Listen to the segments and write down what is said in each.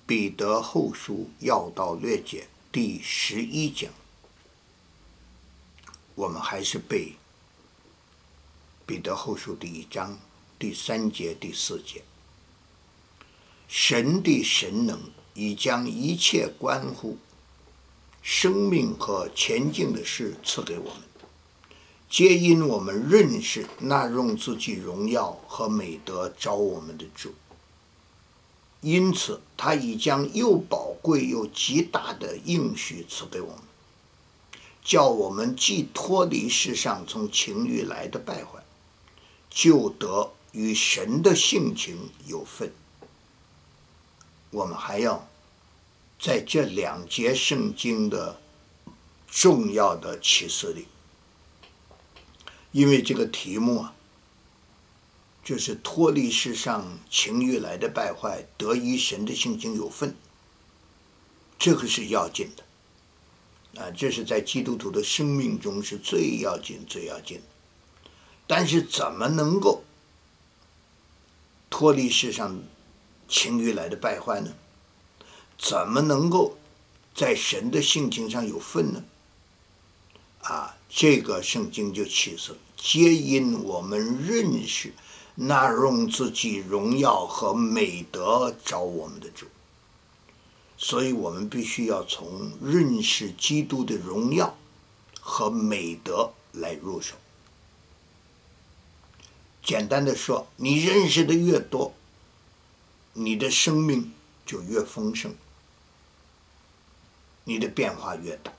彼得后书要道略解第11讲，我们还是背彼得后书第1章第3节第4节。神的神能已将一切关乎生命和前进的事赐给我们，皆因我们认识那用自己荣耀和美德召我们的主。因此他已将又宝贵又极大的应许赐给我们，叫我们既脱离世上从情欲来的败坏，就得与神的性情有分。我们还要在这2节圣经的重要的启示里，因为这个题目就是脱离世上情欲来的败坏，得与神的性情有分，这个是要紧的这是在基督徒的生命中是最要紧最要紧的。但是怎么能够脱离世上情欲来的败坏呢？怎么能够在神的性情上有份呢？这个圣经就启示了，皆因我们认识那用自己荣耀和美德召我们的主。所以我们必须要从认识基督的荣耀和美德来入手。简单的说，你认识的越多，你的生命就越丰盛，你的变化越大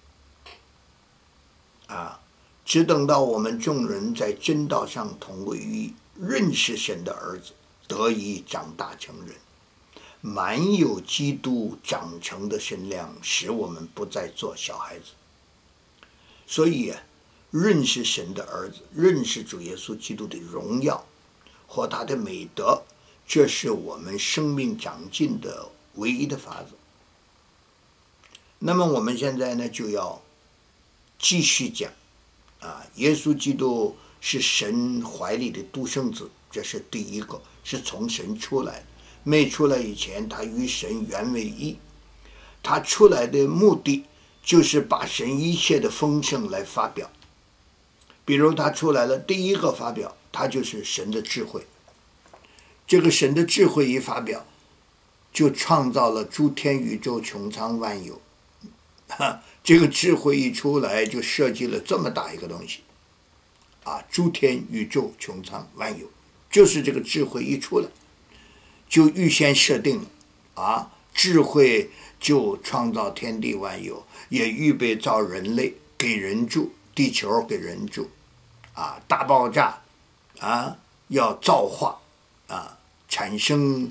只等到我们众人在真道上同归于一，认识神的儿子，得以长大成人，满有基督长成的身量，使我们不再做小孩子。所以认识神的儿子，认识主耶稣基督的荣耀或他的美德，这是我们生命长进的唯一的法子。那么我们现在呢，就要继续讲耶稣基督是神怀里的独生子，这是第一个，是从神出来的。没出来以前，他与神原为一。他出来的目的就是把神一切的丰盛来发表。比如他出来了，第一个发表，他就是神的智慧。这个神的智慧一发表，就创造了诸天宇宙穹苍万有。这个智慧一出来，就设计了这么大一个东西诸天宇宙穹苍万有，就是这个智慧一出来，就预先设定了智慧就创造天地万有，也预备造人类给人住，地球给人住大爆炸要造化产生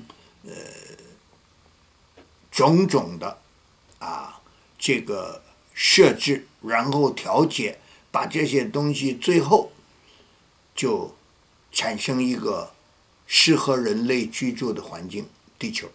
种种的这个设置，然后调节，把这些东西最后就产生一个适合人类居住的环境，地球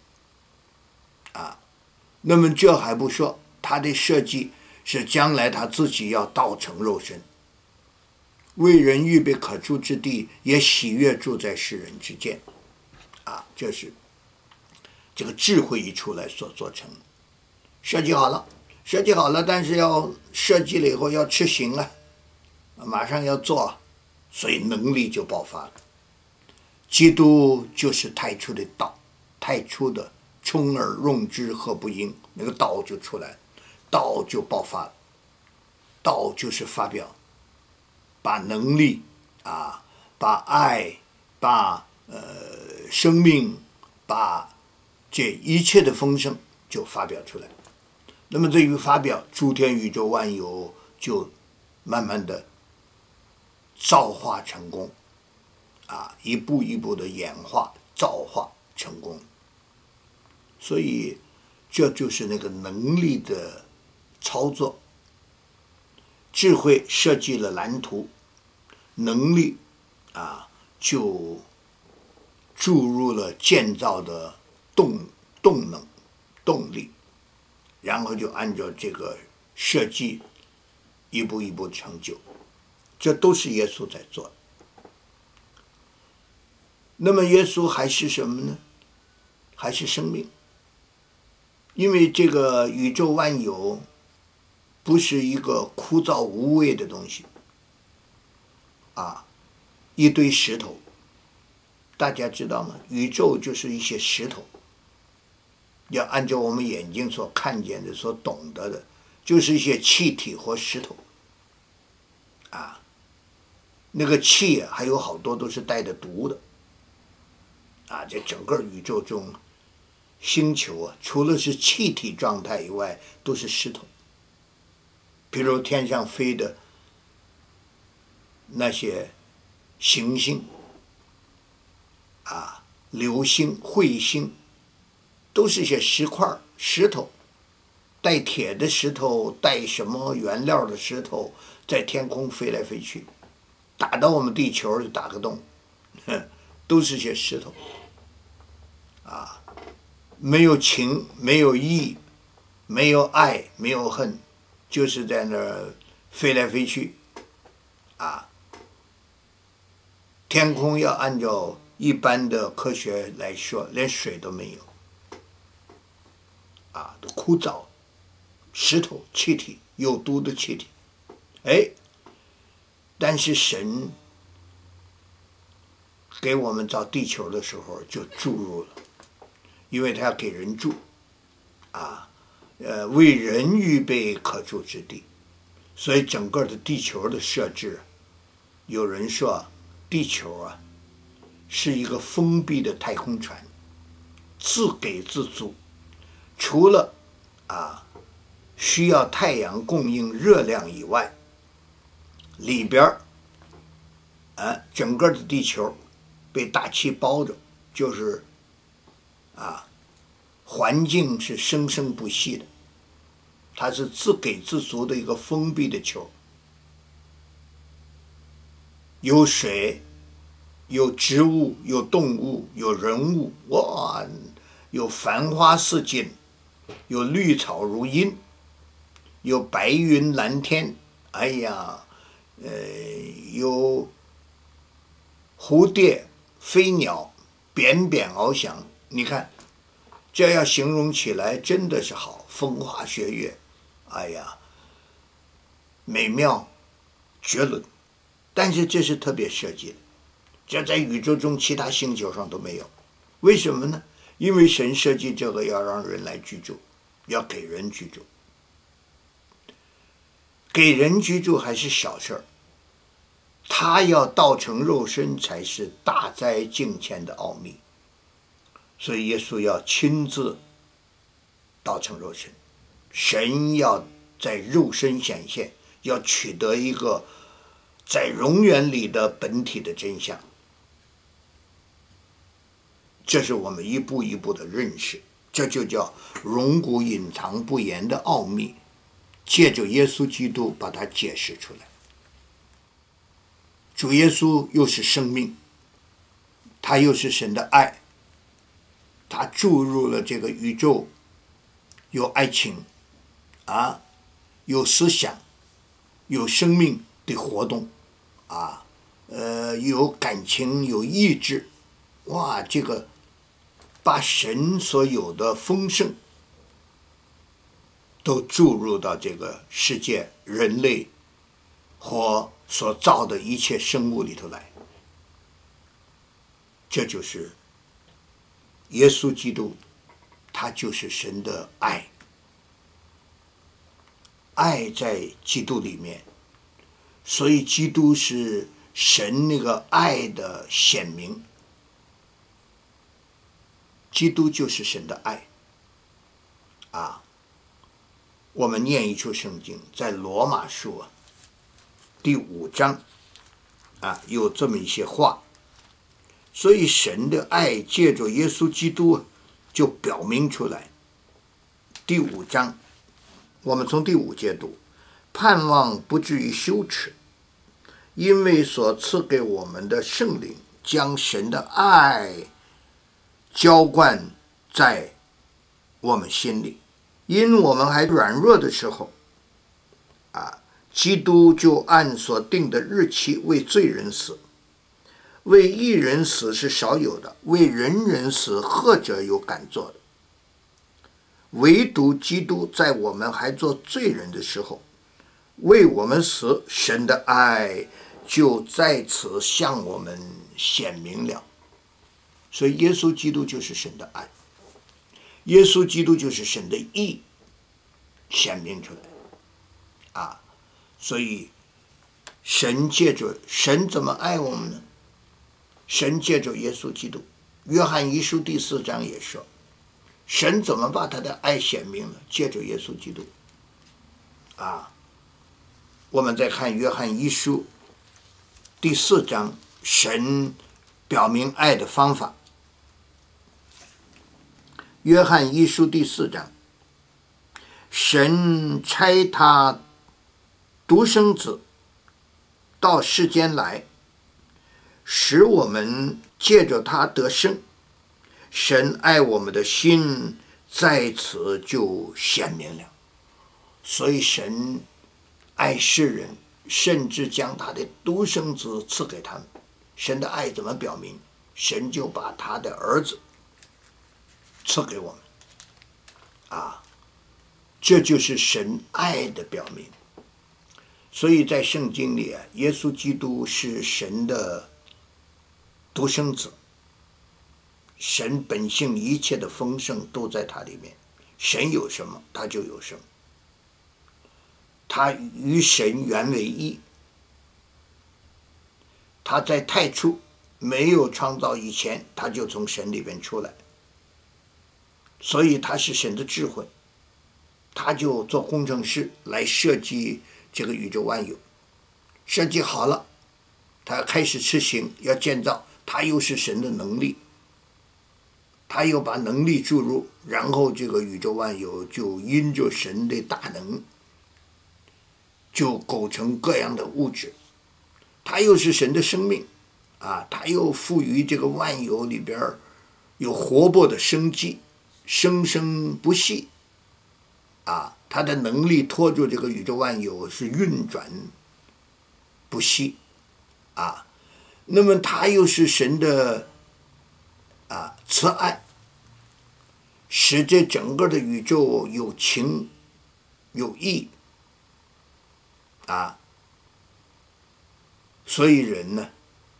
那么这还不说，他的设计是将来他自己要道成肉身，为人预备可住之地，也喜悦住在世人之间这是这个智慧一出来所做成，设计好了，但是要设计了以后要执行马上要做，所以能力就爆发了。基督就是太初的道，太初的充而用之和不应，那个道就出来，道就爆发了。道就是发表，把能力把爱，把生命，把这一切的丰盛就发表出来。那么这一发表，诸天宇宙万有就慢慢的造化成功一步一步的演化造化成功。所以这就是那个能力的操作。智慧设计了蓝图，能力就注入了建造的动力，然后就按照这个设计一步一步成就，这都是耶稣在做的。那么耶稣还是什么呢？还是生命。 因为这个宇宙万有不是一个枯燥无味的东西啊，一堆石头，大家知道吗？宇宙就是一些石头，要按照我们眼睛所看见的、所懂得的，就是一些气体或石头啊。那个气还有好多都是带着毒的啊！这整个宇宙中，星球啊，除了是气体状态以外，都是石头。比如天上飞的那些行星啊、流星、彗星，都是些石块、石头，带铁的石头，带什么原料的石头，在天空飞来飞去。打到我们地球就打个洞，都是些石头，啊，没有情，没有义，没有爱，没有恨，就是在那儿飞来飞去，啊，天空要按照一般的科学来说，连水都没有，啊，都枯燥，石头、气体，有毒的气体，哎。但是神给我们造地球的时候就注入了，因为他要给人住，啊，为人预备可住之地，所以整个的地球的设置，有人说地球啊是一个封闭的太空船，自给自足，除了需要太阳供应热量以外。里边整个的地球被大气包着，就是环境是生生不息的，它是自给自足的一个封闭的球，有水，有植物，有动物，有人物，哇，有繁花似锦，有绿草如茵，有白云蓝天，哎呀。有蝴蝶、飞鸟扁扁翱翔，你看，这要形容起来真的是好，风花雪月，哎呀，美妙绝伦。但是这是特别设计的，这在宇宙中其他星球上都没有。为什么呢？因为神设计这个要让人来居住，要给人居住。给人居住还是小事儿，他要道成肉身才是大哉敬虔的奥秘。所以耶稣要亲自道成肉身，神要在肉身显现，要取得一个在永远里的本体的真相。这是我们一步一步的认识，这就叫荣古隐藏不言的奥秘，借着耶稣基督把它解释出来。主耶稣又是生命，他又是神的爱，他注入了这个宇宙，有爱情有思想，有生命的活动有感情，有意志，哇，这个把神所有的丰盛都注入到这个世界人类或所造的一切生物里头来。这就是耶稣基督，他就是神的爱，爱在基督里面，所以基督是神那个爱的显明，基督就是神的爱我们念一处圣经，在罗马书第5章有这么一些话，所以神的爱借着耶稣基督就表明出来。第5章，我们从第5节读，盼望不至于羞耻，因为所赐给我们的圣灵将神的爱浇灌在我们心里，因我们还软弱的时候基督就按所定的日期为罪人死，为义人死是少有的，为人人死或者有敢做的。 唯独基督在我们还做罪人的时候为我们死，神的爱就在此向我们显明了。所以耶稣基督就是神的爱，耶稣基督就是神的义显明出来啊！所以神怎么爱我们呢？神借着耶稣基督，约翰一书第4章也说，神怎么把他的爱显明了？借着耶稣基督啊！我们再看约翰一书第4章，神表明爱的方法。约翰一书第4章，神差他独生子到世间来，使我们借着他得生。神爱我们的心在此就显明了。所以神爱世人，甚至将他的独生子赐给他们。神的爱怎么表明？神就把他的儿子赐给我们啊，这就是神爱的表明。所以在圣经里啊，耶稣基督是神的独生子，神本性一切的丰盛都在他里面，神有什么他就有什么，他与神原为一，他在太初没有创造以前，他就从神里边出来，所以他是神的智慧，他就做工程师来设计这个宇宙万有，设计好了，他开始执行要建造，他又是神的能力，他又把能力注入，然后这个宇宙万有就因着神的大能就构成各样的物质，他又是神的生命啊，他又赋予这个万有里边有活泼的生机，生生不息啊，他的能力拖住这个宇宙万有是运转不息啊。那么他又是神的慈爱，使这整个的宇宙有情有义啊。所以人呢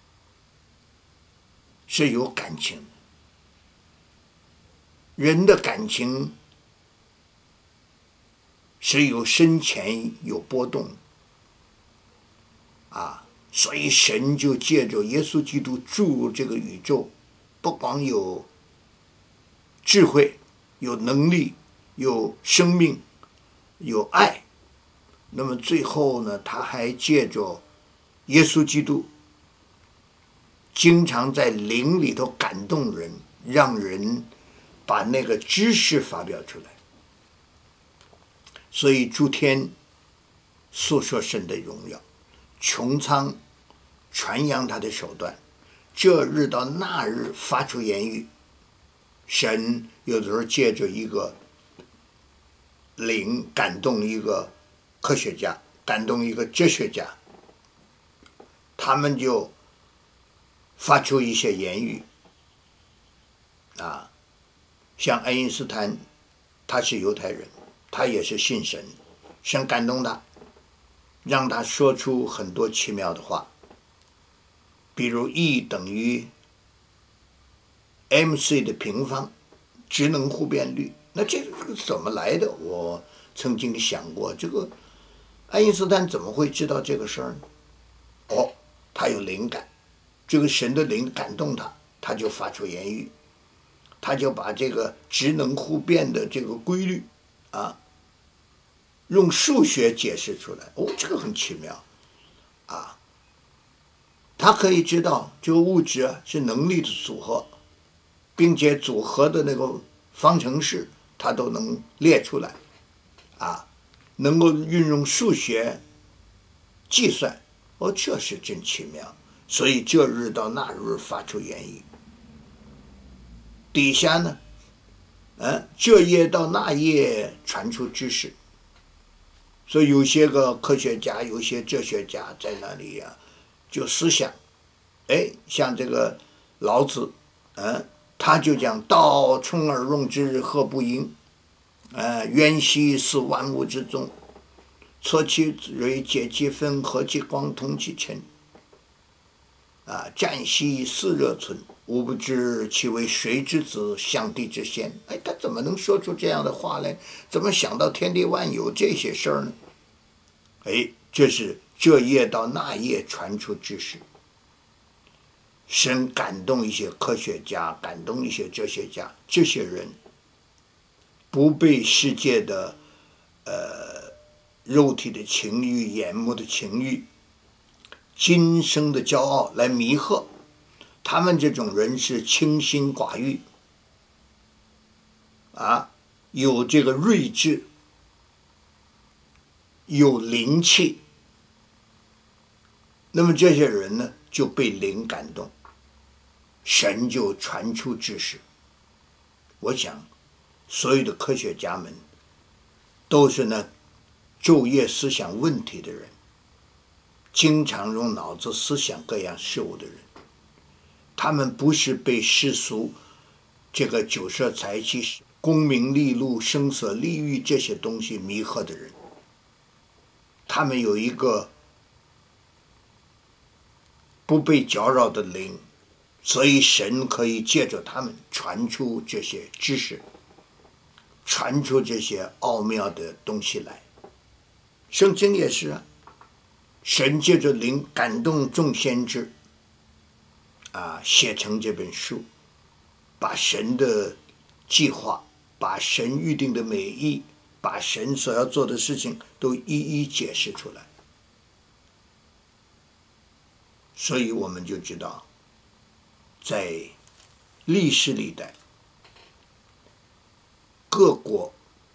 是有感情的，人的感情是有深浅有波动啊，所以神就借着耶稣基督注入这个宇宙，不光有智慧有能力有生命有爱，那么最后呢，他还借着耶稣基督经常在灵里头感动人，让人把那个知识发表出来。所以诸天诉说神的荣耀，穹苍传扬他的手段，这日到那日发出言语。神有的时候借着一个灵感动一个科学家，感动一个哲学家，他们就发出一些言语啊，像爱因斯坦，他是犹太人，他也是信神，神感动他，让他说出很多奇妙的话，比如 E 等于 mc 的平方，质能互变律。那这个怎么来的？我曾经想过，这个爱因斯坦怎么会知道这个事儿呢？哦，他有灵感，这个神的灵感动他，他就发出言语，他就把这个质能互变的这个规律啊，用数学解释出来。哦，这个很奇妙啊！他可以知道这个物质是能力的组合，并且组合的那个方程式他都能列出来啊，能够运用数学计算。哦，这是真奇妙。所以这日到那日发出言语，底下呢这页到那页传出知识。所以有些个科学家有些哲学家在那里就思想，像这个老子他就讲道，充而用之，何不盈？ 渊兮似万物之宗，错其锐，解其分，和其光，通其尘。湛兮似热存，吾不知其为谁之子，象帝之先。他怎么能说出这样的话来？怎么想到天地万有这些事儿呢？这是这页到那页传出知识。神感动一些科学家，感动一些哲学家，这些人不被世界的肉体的情欲、眼目的情欲、今生的骄傲来迷惑。他们这种人是清心寡欲有这个睿智，有灵气。那么这些人呢，就被灵感动，神就传出知识。我想所有的科学家们都是昼夜思想问题的人，经常用脑子思想各样事物的人。他们不是被世俗这个酒色财气、功名利禄、声色利欲这些东西迷惑的人。他们有一个不被搅扰的灵，所以神可以借着他们传出这些知识，传出这些奥妙的东西来。圣经也是神借着灵感动众先知写成这本书，把神的计划，把神预定的美意，把神所要做的事情都一一解释出来。所以我们就知道，在历史历代，各国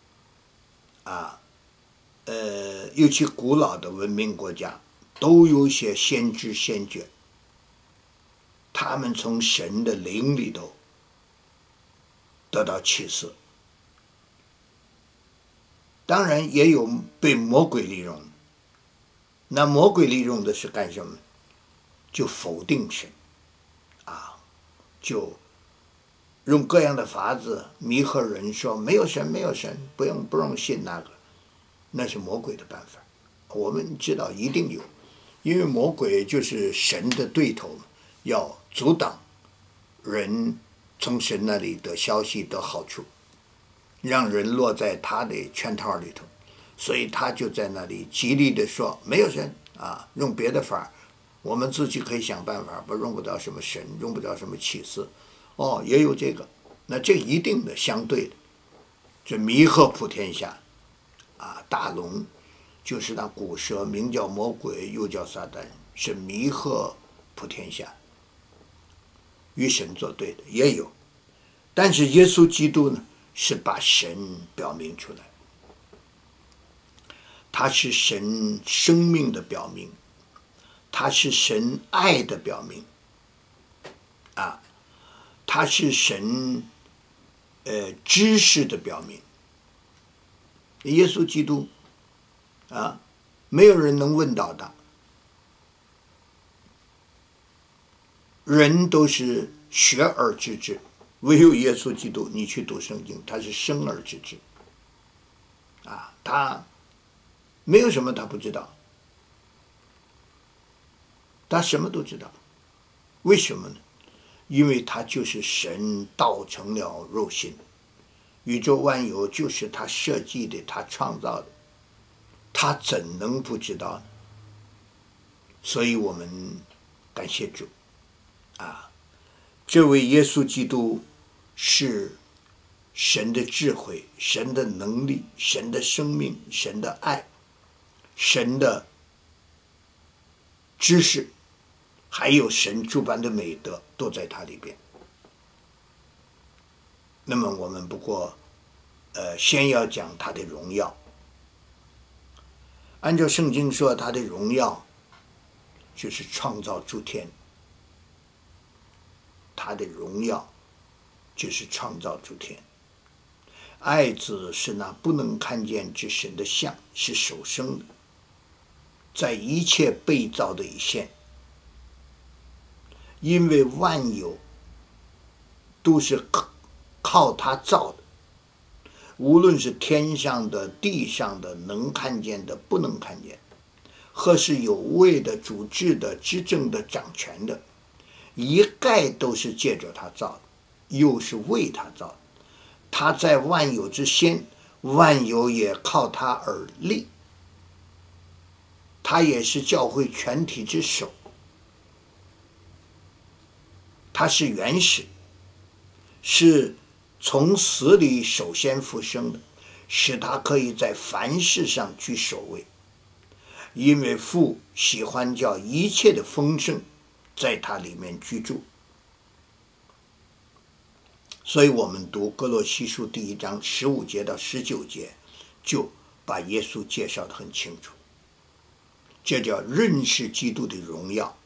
尤其古老的文明国家，都有些先知先觉，他们从神的灵里头得到启示。当然也有被魔鬼利用，那魔鬼利用的是干什么？就否定神就用各样的法子迷惑人，说没有神，没有神，不用信那个，那是魔鬼的办法。我们知道一定有，因为魔鬼就是神的对头，要阻挡人从神那里得消息得好处，让人落在他的圈套里头，所以他就在那里极力的说没有神用别的法，我们自己可以想办法，用不着什么神，用不着什么启示。也有这个，那这一定的相对的，这迷惑普天下大龙就是那古蛇，名叫魔鬼，又叫撒旦，是迷惑普天下，与神作对的也有。但是耶稣基督呢，是把神表明出来，他是神生命的表明，他是神爱的表明他是神知识的表明。耶稣基督没有人能问到他，人都是学而知之，唯有耶稣基督，你去读圣经，他是生而知之他没有什么他不知道，他什么都知道。为什么呢？因为他就是神道成了肉身，宇宙万有就是他设计的，他创造的，他怎能不知道呢？所以我们感谢主这位耶稣基督是神的智慧，神的能力，神的生命，神的爱，神的知识，还有神诸般的美德都在他里边。那么我们不过先要讲他的荣耀。按照圣经说，他的荣耀就是创造诸天，他的荣耀就是创造诸天。爱子是那不能看见之神的像，是首生的，在一切被造的以先，因为万有都是靠他造的， 无论是天上的、地上的，能看见的、不能看见，或是有位的、主治的、执政的、掌权的，一概都是借着他造的，又是为他造的。他在万有之先，万有也靠他而立。他也是教会全体之首，他是原始，是从死里首先复生的，使他可以在凡事上居首位。因为父喜欢叫一切的丰盛在他里面居住。所以我们读哥罗西书第1章15节到19节，就把耶稣介绍得很清楚。这叫认识基督的荣耀。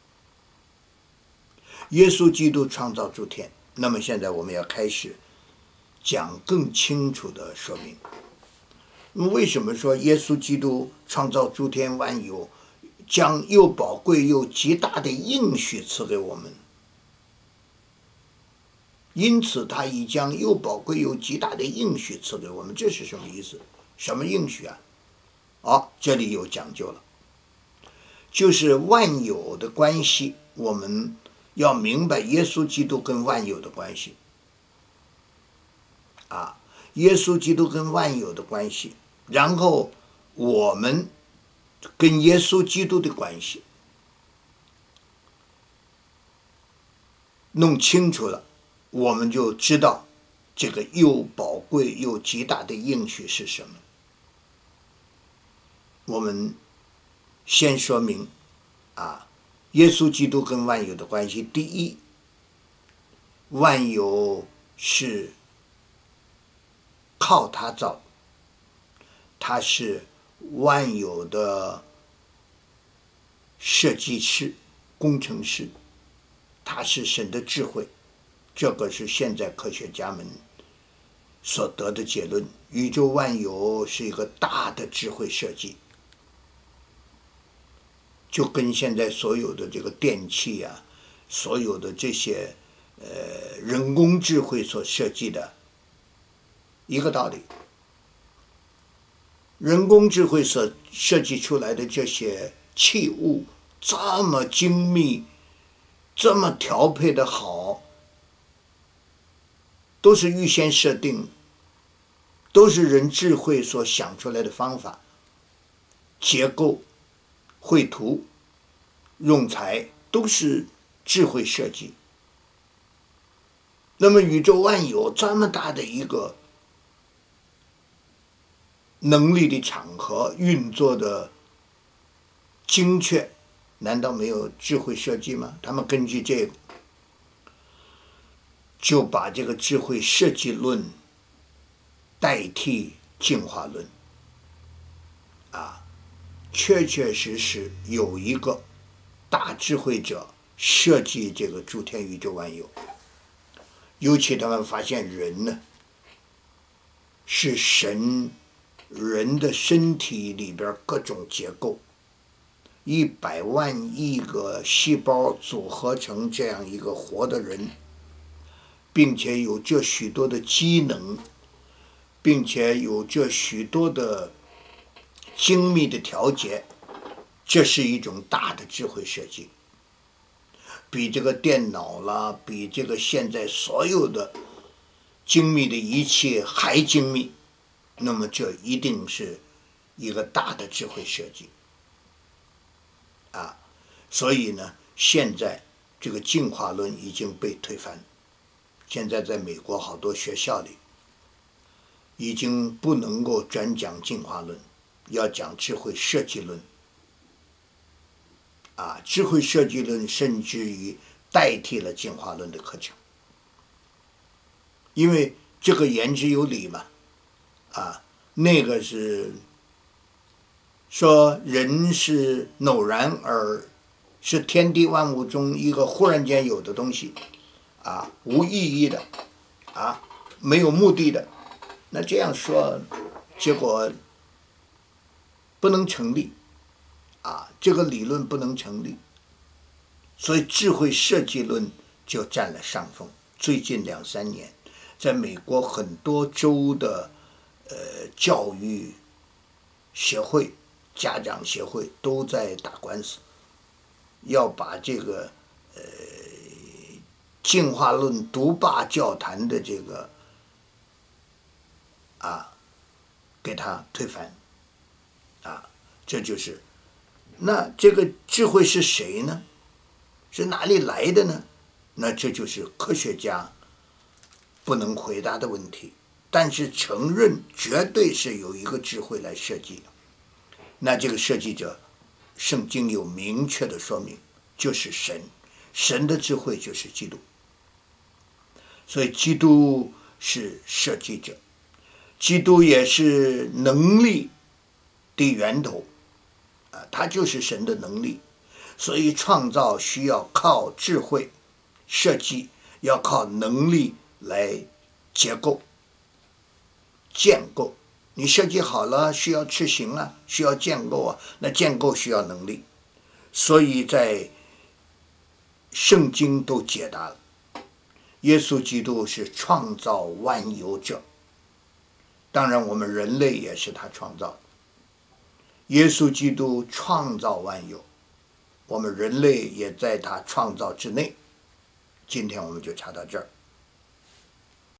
耶稣基督创造诸天，那么现在我们要开始讲更清楚的说明。为什么说耶稣基督创造诸天万有，将又宝贵又极大的应许赐给我们？因此他已将又宝贵又极大的应许赐给我们，这是什么意思？什么应许啊？这里有讲究了，就是万有的关系，我们要明白耶稣基督跟万有的关系耶稣基督跟万有的关系，然后我们跟耶稣基督的关系弄清楚了，我们就知道这个又宝贵又极大的应许是什么。我们先说明耶稣基督跟万有的关系。第一，万有是靠他造的，他是万有的设计师、工程师，他是神的智慧。这个是现在科学家们所得的结论。宇宙万有是一个大的智慧设计，就跟现在所有的这个电器所有的这些人工智慧所设计的一个道理。人工智慧所设计出来的这些器物这么精密，这么调配的好，都是预先设定，都是人智慧所想出来的方法，结构、绘图、用材都是智慧设计。那么宇宙万有这么大的一个能力的场合，运作的精确，难道没有智慧设计吗？他们根据这个就把这个智慧设计论代替进化论确确实实有一个大智慧者设计这个诸天宇宙万有。尤其他们发现人呢，是神人的身体里边各种结构，100万亿个细胞组合成这样一个活的人，并且有这许多的机能，并且有这许多的精密的调节，这是一种大的智慧设计，比这个电脑啦，比这个现在所有的精密的仪器还精密。那么这一定是一个大的智慧设计所以呢，现在这个进化论已经被推翻。现在在美国好多学校里已经不能够专讲进化论，要讲智慧设计论智慧设计论甚至于代替了进化论的课程，因为这个言之有理嘛那个是说人是偶然而是天地万物中一个忽然间有的东西无意义的没有目的的，那这样说结果不能成立这个理论不能成立，所以智慧设计论就占了上风。最近2-3年，在美国很多州的教育协会、家长协会都在打官司，要把这个进化论独霸教坛的这个给他推翻这就是那这个智慧是谁呢？是哪里来的呢？那这就是科学家不能回答的问题。但是承认绝对是有一个智慧来设计的，那这个设计者，圣经有明确的说明，就是神，神的智慧就是基督。所以基督是设计者，基督也是能力的源头他就是神的能力。所以创造需要靠智慧，设计要靠能力来结构建构。你设计好了需要执行需要建构那建构需要能力。所以在圣经都解答了，耶稣基督是创造万有者，当然我们人类也是他创造的。耶稣基督创造万有，我们人类也在他创造之内。今天我们就查到这儿。